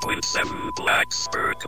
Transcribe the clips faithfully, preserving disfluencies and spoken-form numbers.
point seven Blacksburg.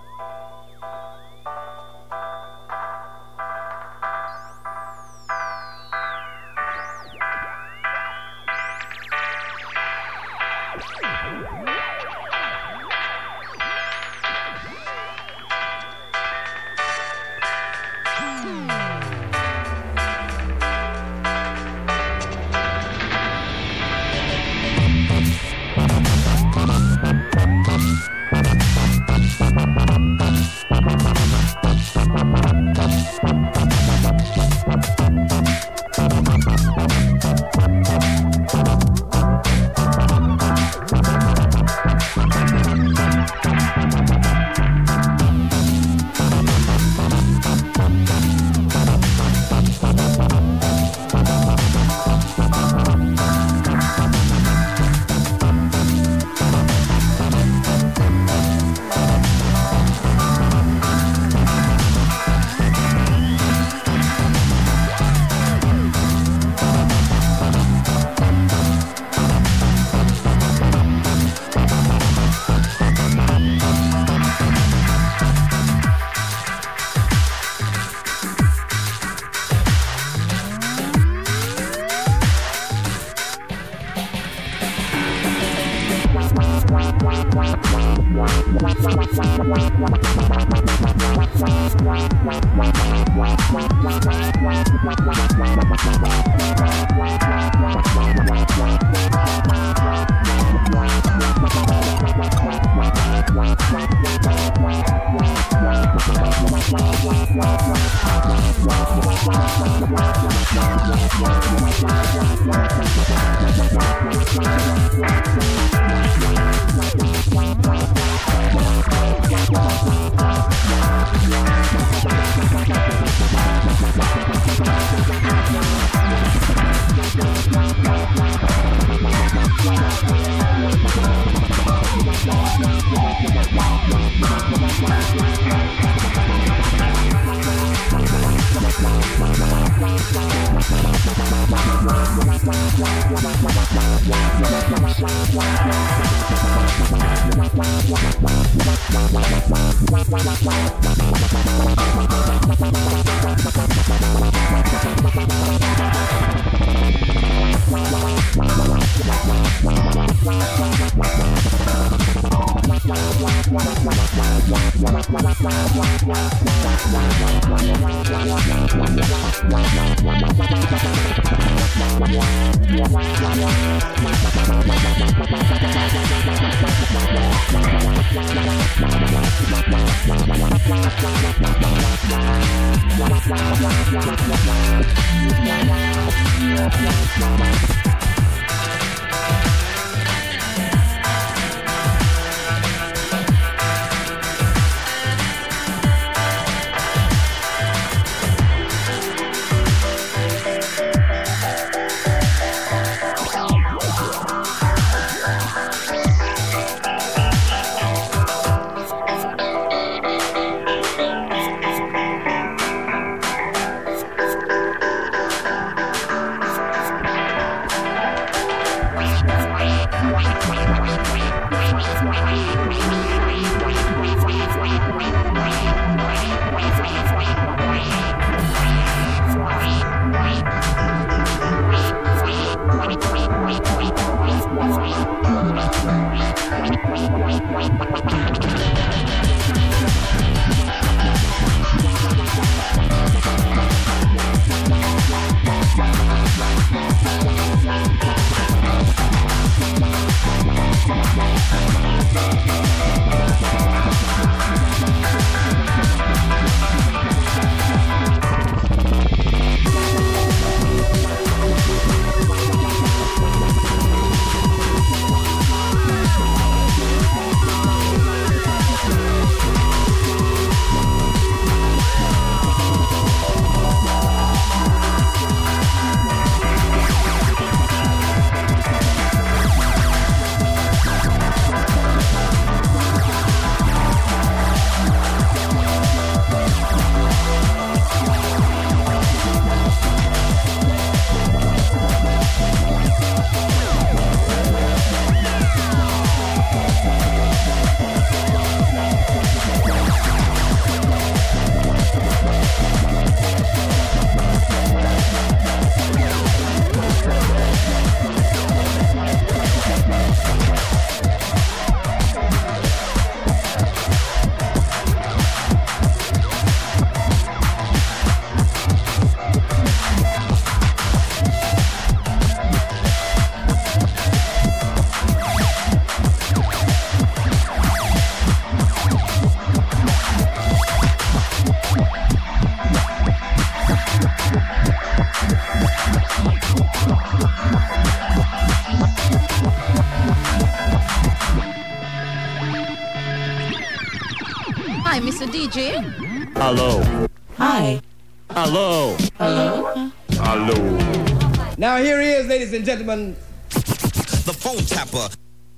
D J. Hello. Hi. Hello. Hello. Hello. Now here he is, ladies and gentlemen. The phone tapper.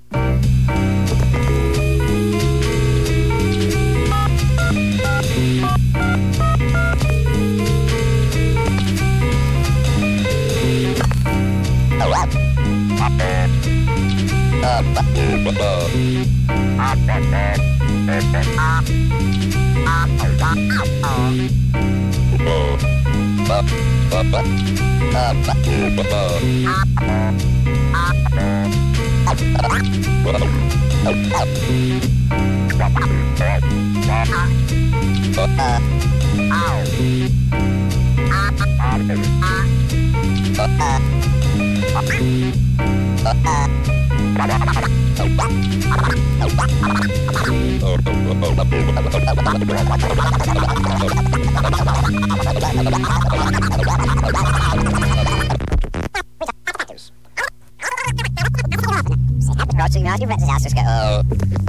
Approaching now, your friend's house is go.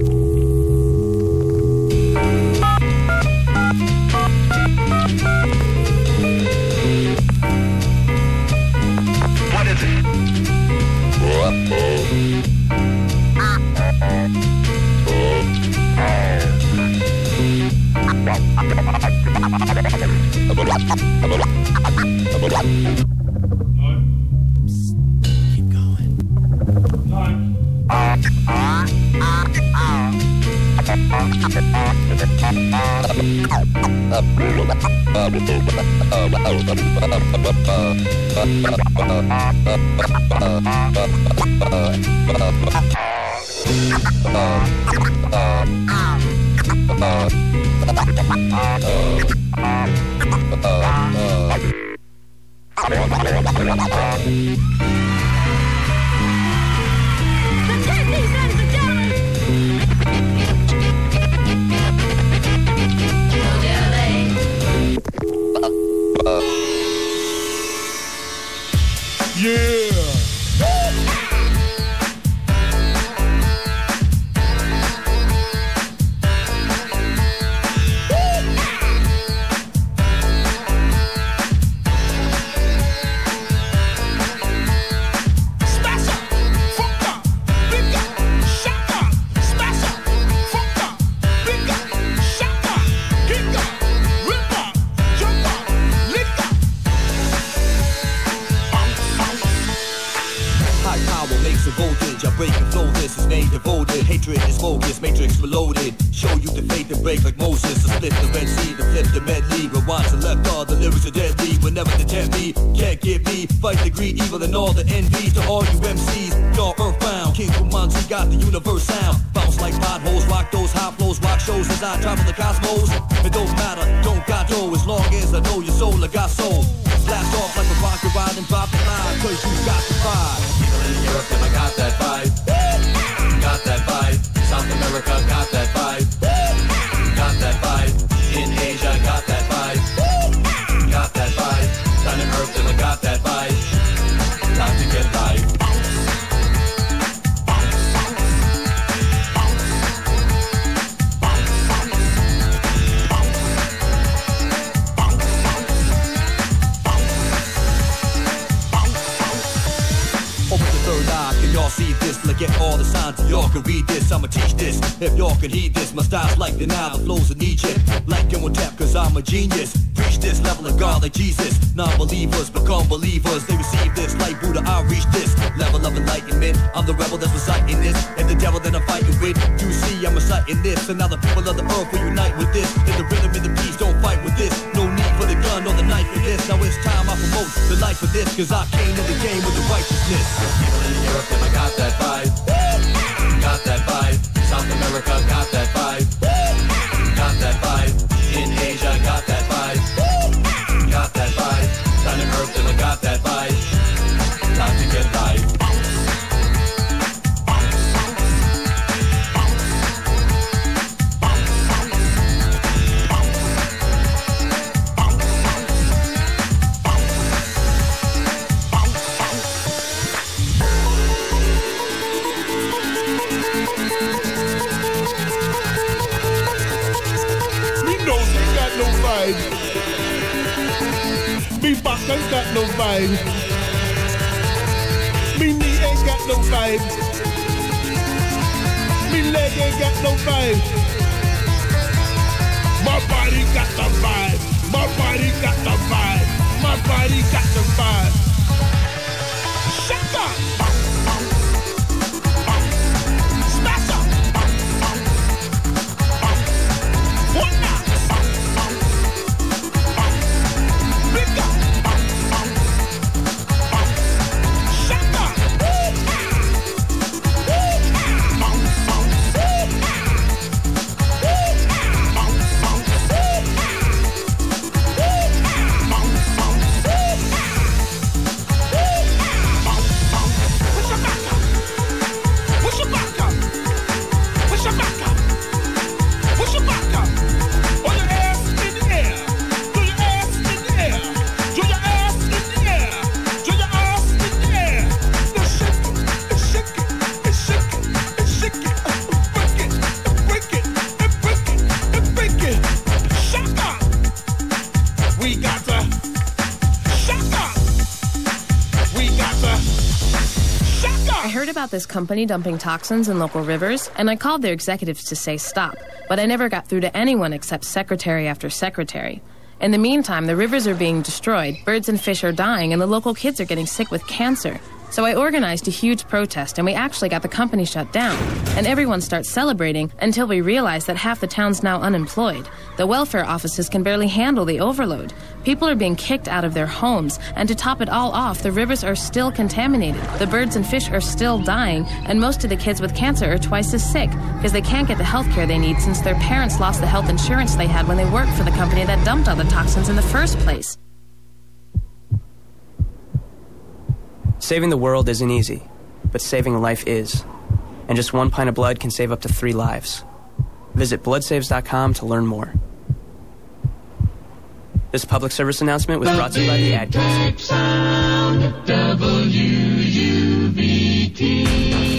What is it? Keep going. Time. If y'all can heed this, my style's like the Nile, the flows in Egypt. Like on tap, cause I'm a genius. Preach this level of God like Jesus. Non-believers become believers. They receive this like Buddha, I reach this level of enlightenment. I'm the rebel that's reciting this. And the devil that I'm fighting with. You see, I'm reciting this. And now the people of the earth will unite with this. In the rhythm and the peace, don't fight with this. No need for the gun or the knife for this. Now it's time I promote the life of this. Cause I came to the game with the righteousness. People in Europe, I got that vibe. Got that vibe. South America got that vibe. Got that vibe. In Asia got that vibe. Got that vibe. Down in Earth I got that vibe. Time to get live. vibe. Me back ain't got no vibe. Me knee ain't got no vibe. Me leg ain't got no vibe. My body got the vibe. My body got the vibe. My body got the vibe. Shut up. Smash up. What now? Big up. Shut up. About this company dumping toxins in local rivers, and I called their executives to say stop, but I never got through to anyone except secretary after secretary. In the meantime, the rivers are being destroyed, birds and fish are dying, and the local kids are getting sick with cancer. So I organized a huge protest, and we actually got the company shut down. And everyone starts celebrating until we realize that half the town's now unemployed. The welfare offices can barely handle the overload. People are being kicked out of their homes, and to top it all off, the rivers are still contaminated. The birds and fish are still dying, and most of the kids with cancer are twice as sick because they can't get the health care they need since their parents lost the health insurance they had when they worked for the company that dumped all the toxins in the first place. Saving the world isn't easy, but saving a life is. And just one pint of blood can save up to three lives. Visit blood saves dot com to learn more. This public service announcement was brought to you by the Ad Council. Sound W U B T.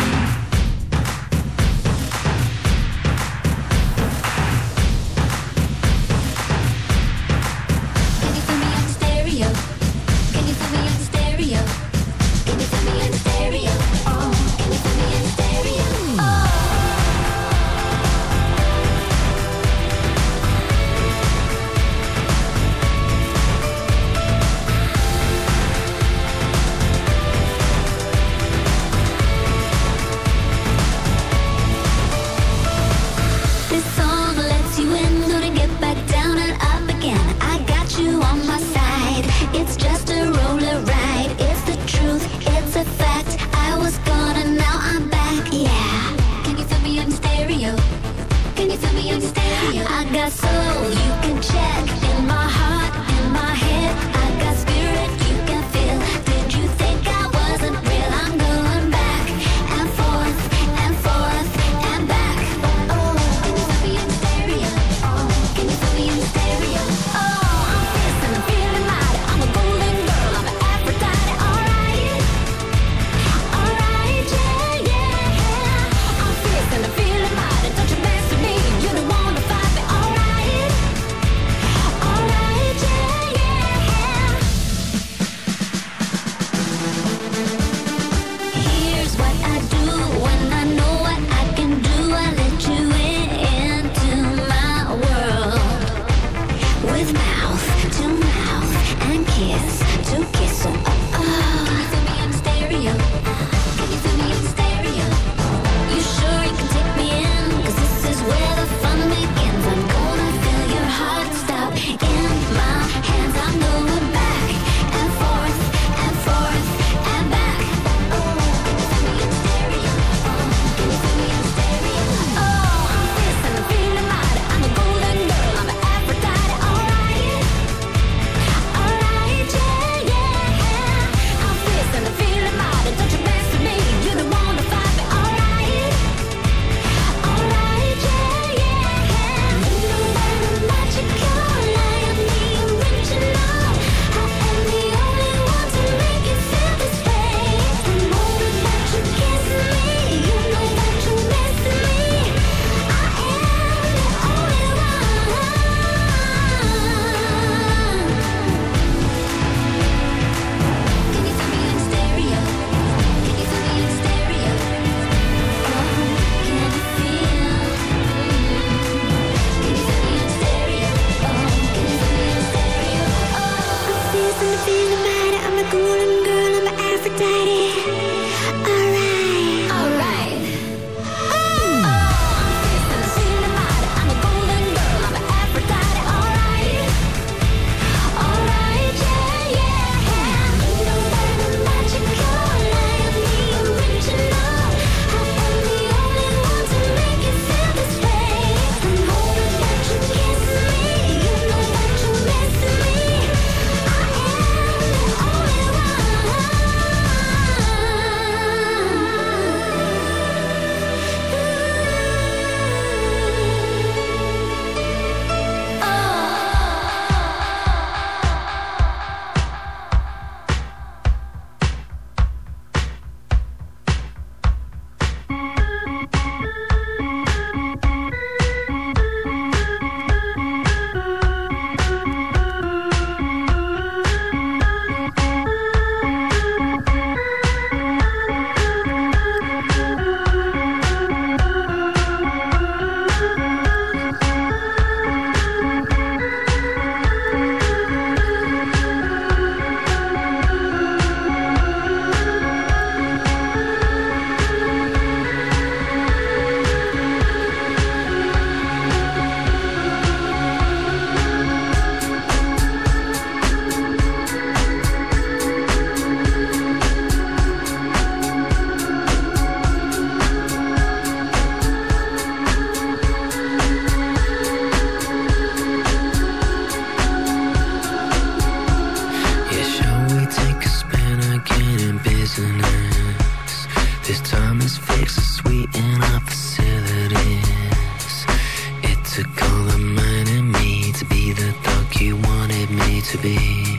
This time is fixed to sweeten our facilities. It took all the man in me to be the dog you wanted me to be.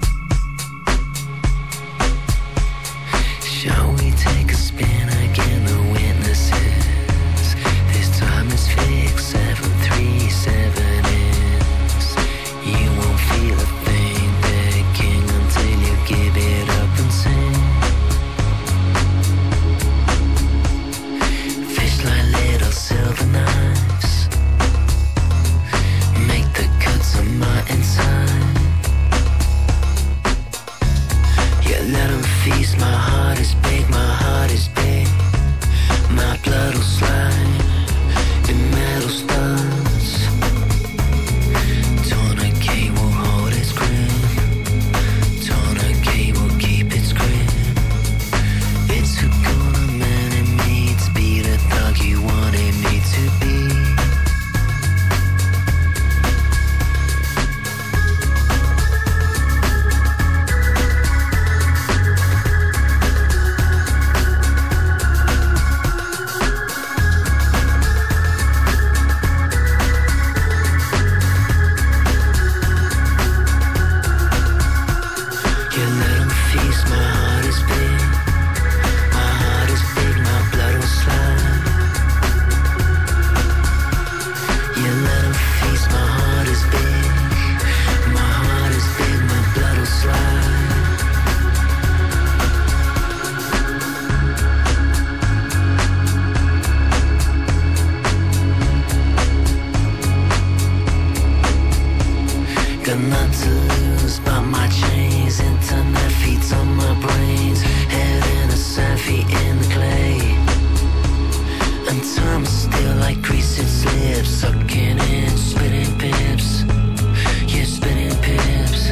Shall we take a spin again, the witnesses? This time is fixed, seven three seven is. You won't feel a thing begging until you give it up and sing. Fish like little silver knives, make the cuts on my inside. Yeah, let them feast, my heart is big, my heart is big. My blood will slide in metal studs. Tourniquet will hold its grip, tourniquet will keep its grip. It took all a man in me to be the dog you wanted me to be. Yeah, let 'em feast, my heart is big. My heart is big, my blood will slide. Yeah, let 'em feast, my heart is big. My heart is big, my blood will slide. Got not to lose but my chains. Internet feeds on my brains. Head in a sand, feet in the clay. And time is still like grease, it slips. Sucking in, spitting pips. Yeah, spitting pips.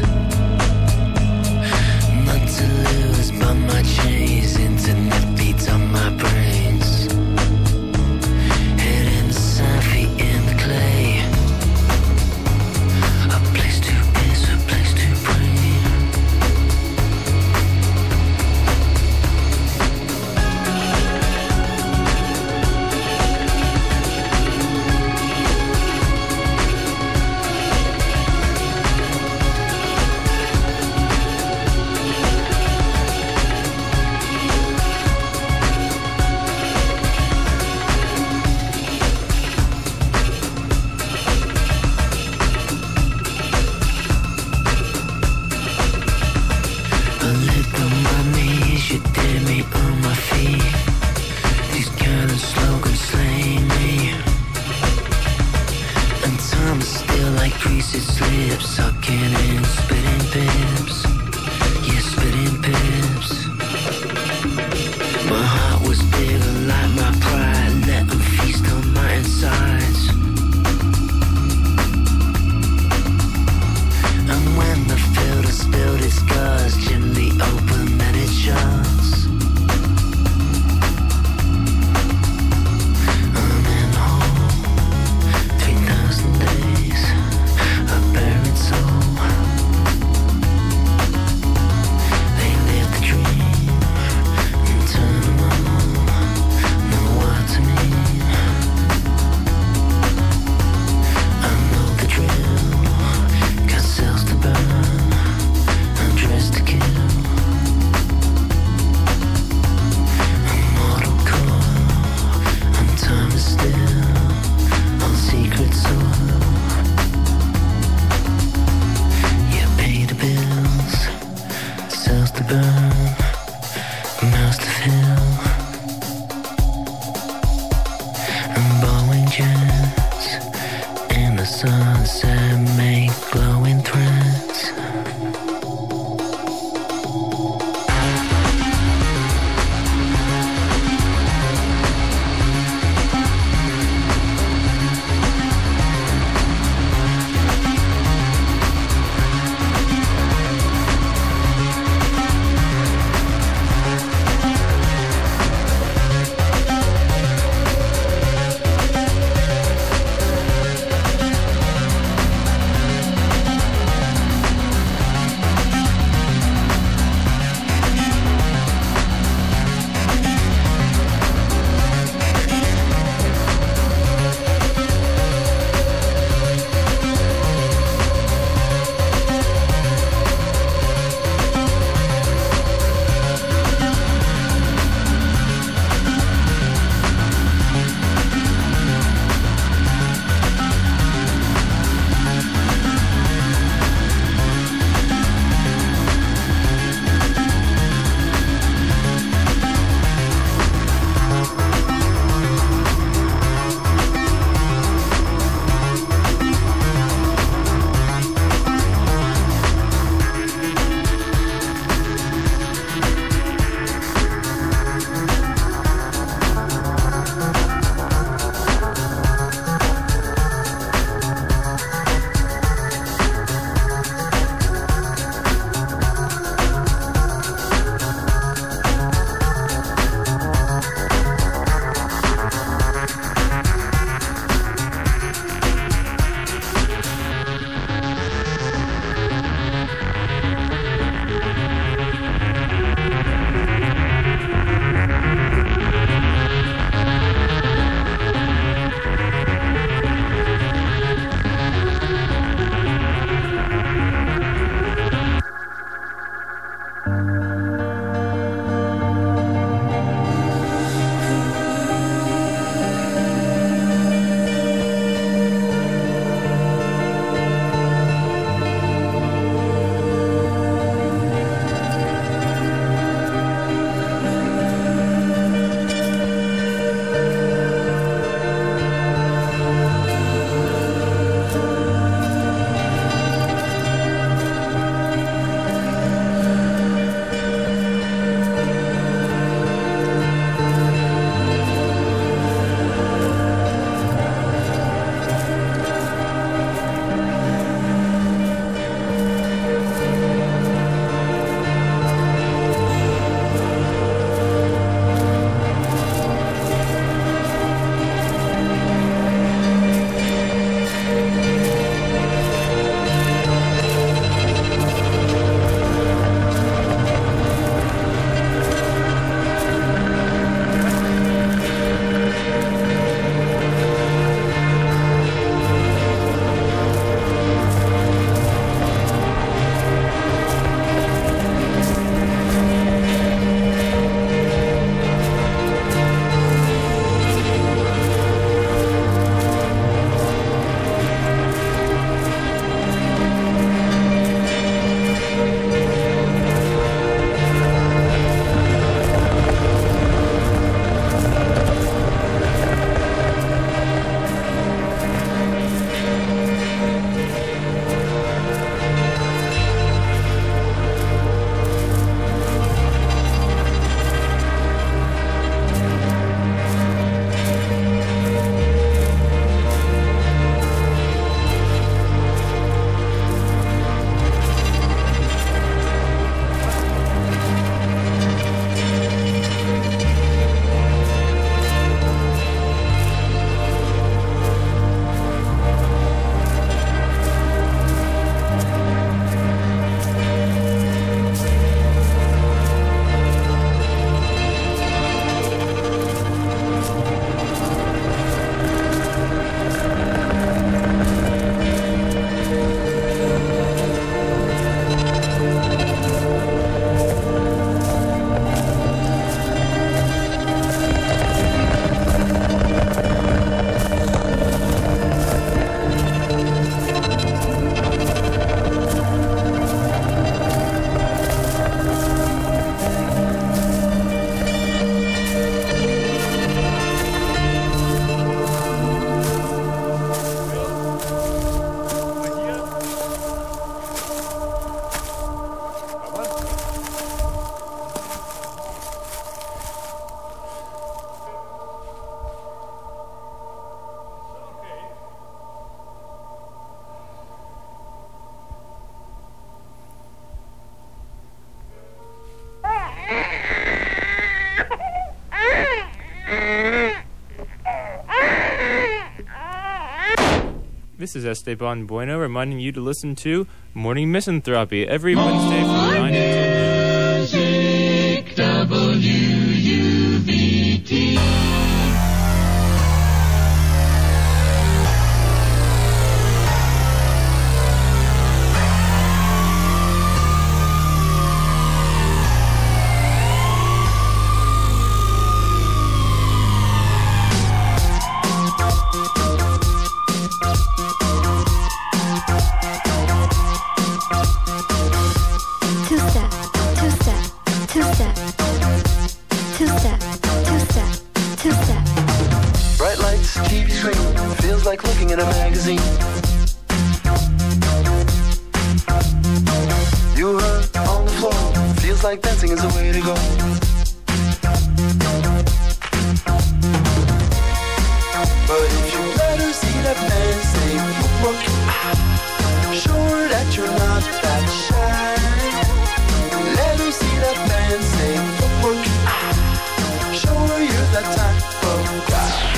Not to lose but my chains. Internet feeds on my brains. Head in the sand, feet in the clay. A place to piss, a place to pray. I lived on my knees, you did me on my feet. These kind of slogans slay me. And time is still like grease, it slips. Sucking in, spitting pips. Yeah, spitting pips. My heart was bigger like my pride. Let 'em feast on my insides. And when the filter spilled its guts, gently open and it shuts. I'm in home, three thousand days, a buried soul. This is Esteban Bueno reminding you to listen to Morning Misanthropy every Wednesday from nine until noon. Music W U B T. Like looking at a magazine. You hurt on the floor, feels like dancing is the way to go. But if you let her see that man say footwork, show her that you're not that shy. Let her see that man say footwork, show her you're that type of guy.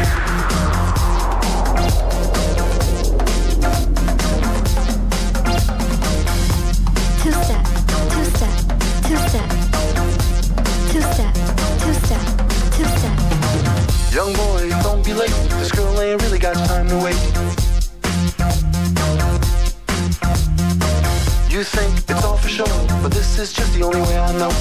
Young boy, don't be late. This girl ain't really got time to wait. You think it's all for show, but this is just the only way I know.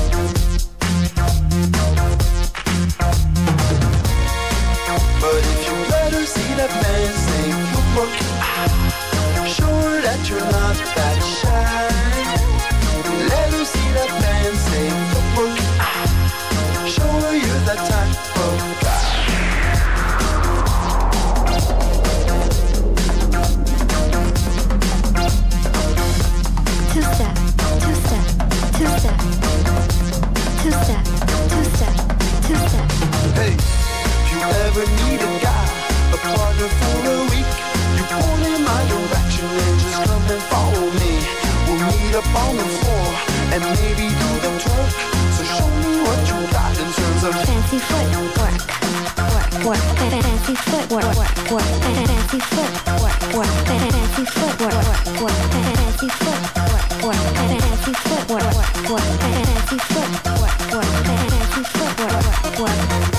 But if you let her see that man say footwork, show her that you're not that shy. Let her see that man say footwork, show her you're that type of guy. Two-step, two-step, two-step, two-step, two-step, two-step. Hey, if you ever need a guy, a partner for a week, you point in my direction and just come and follow me. We'll meet up on the floor and maybe do the twerk. So show me what you got in terms of fancy footwork, work, work, fancy footwork, work, work, fancy footwork, work, fancy footwork, work, work, fancy footwork, work, fancy footwork, work, work, fancy footwork, work, fancy footwork, work.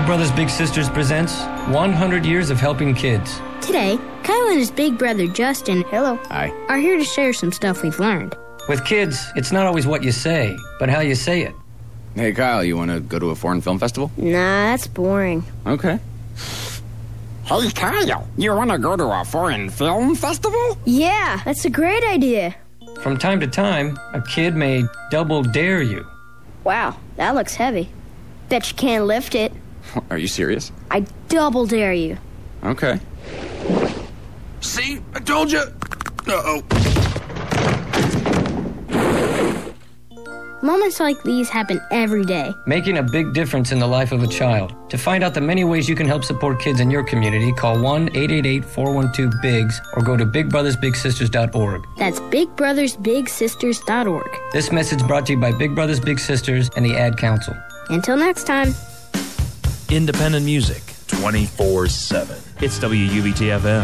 Big Brothers Big Sisters presents one hundred Years of Helping Kids. Today, Kyle and his big brother Justin, hello, Hi. are here to share some stuff we've learned. With kids, it's not always what you say, but how you say it. Hey, Kyle, you want to go to a foreign film festival? Nah, that's boring. Okay. Hey, Kyle, you want to go to a foreign film festival? Yeah, that's a great idea. From time to time, a kid may double dare you. Wow, that looks heavy. Bet you can't lift it. Are you serious? I double dare you. Okay. See? I told you. Uh-oh. Moments like these happen every day. Making a big difference in the life of a child. To find out the many ways you can help support kids in your community, call one eight eight eight, four one two, B I G S or go to big brothers big sisters dot org. That's big brothers big sisters dot org. This message brought to you by Big Brothers Big Sisters and the Ad Council. Until next time. Independent music, twenty-four seven. It's W U B T F M.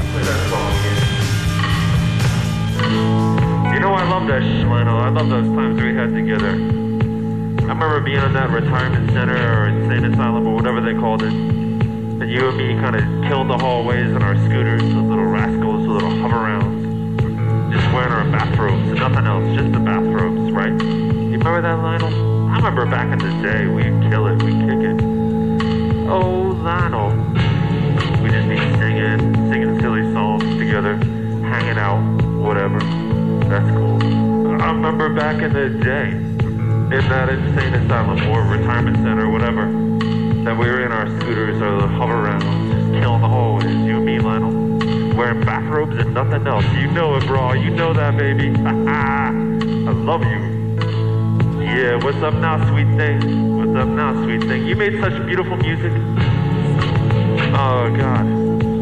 You know, I love that shit, Lionel. I love those times we had together. I remember being in that retirement center or insane asylum or whatever they called it. And you and me kind of killed the hallways in our scooters, those little rascals, those little hover-rounds. Just wearing our bathrobes and nothing else, just the bathrobes, right? You remember that, Lionel? I remember back in the day, we'd kill it, we'd kick it. Oh, Lionel. We'd just be singing, singing silly songs together, hanging out, whatever. That's cool. I remember back in the day, in that insane asylum or retirement center or whatever, that we were in our scooters or the hover-rounds, just killing the hallways, you and me, Lionel, wearing bathrobes and nothing else. You know it, bro. You know that, baby. I love you. Yeah, what's up now, sweet thing? What's up now, sweet thing? You made such beautiful music. Oh, God.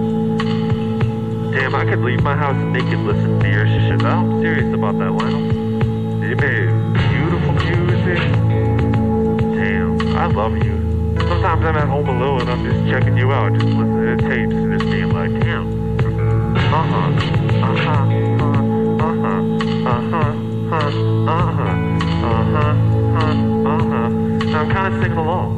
Damn, I could leave my house naked listening to your shit. I'm serious about that, Lionel. You made beautiful music. Damn, I love you. Sometimes I'm at home alone and I'm just checking you out, just listening to tapes and just being like, damn. Uh-huh, uh-huh, uh-huh, uh-huh, uh-huh, uh-huh, uh-huh, uh-huh. I'm kind of singing along.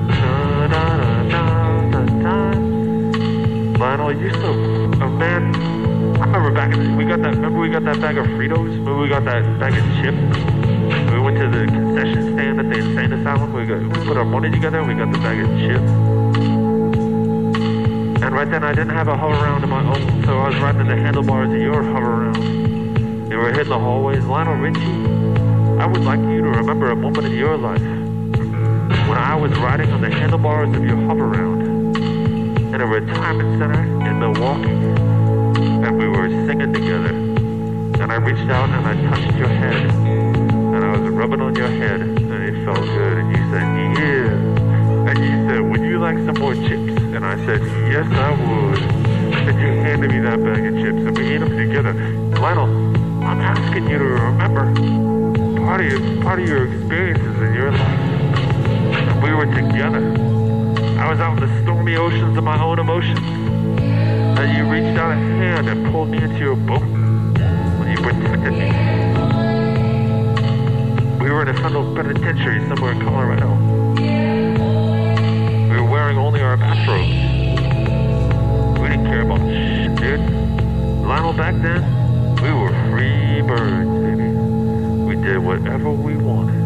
Da-da-da-da-da-da. Lionel, you're so... Oh, man. I remember back in the, we got that, remember we got that bag of Fritos? Remember we got that bag of chips? We went to the concession stand at the insane asylum. We, got, we put our money together and we got the bag of chips. And right then I didn't have a hover-round of my own, so I was riding in the handlebars of your hover-round. You were hitting the hallways. Lionel Richie, I would like you to remember a moment in your life when I was riding on the handlebars of your hover-round in a retirement center in Milwaukee, and we were singing together, and I reached out and I touched your head, and I was rubbing on your head, and it felt good, and you said, yeah, and you said, would you like some more chips? And I said, yes, I would, and you handed me that bag of chips, and we ate them together. Lionel, I'm asking you to remember part of your, part of your experiences in your life, and we were together. I was out in the stormy oceans of my own emotions. And you reached out a hand and pulled me into your boat. And you protected me. We were in a federal penitentiary somewhere in Colorado. We were wearing only our bathrobes. We didn't care about shit, dude. Lionel, back then, we were free birds, baby. We did whatever we wanted.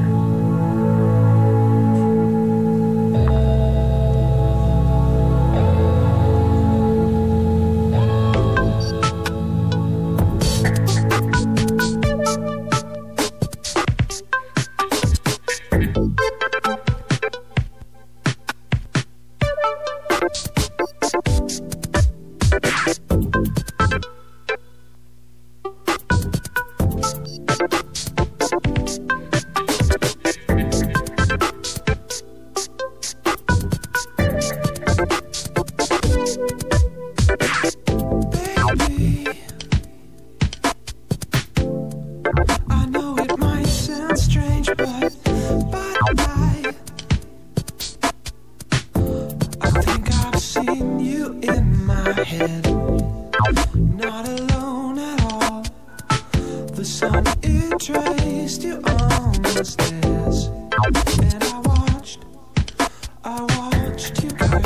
traced you on the stairs, and I watched, I watched you go.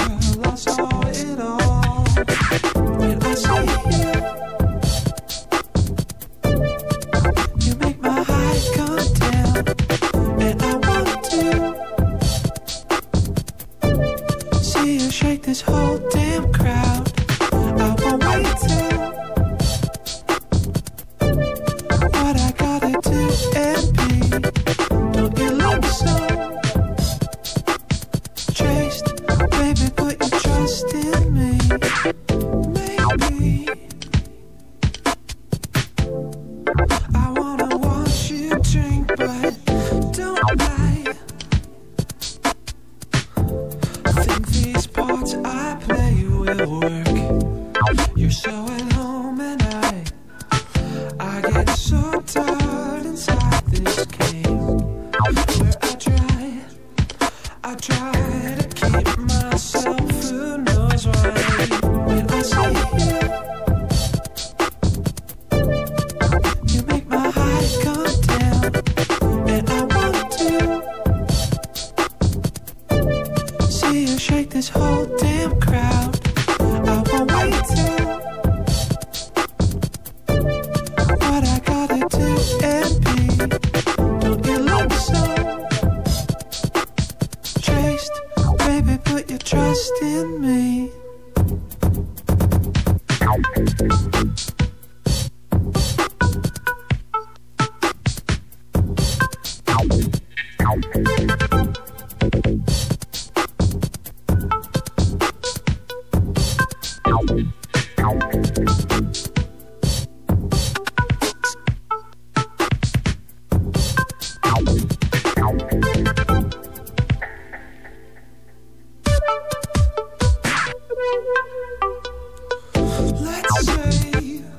Let's say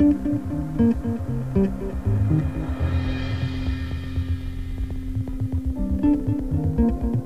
Thank you.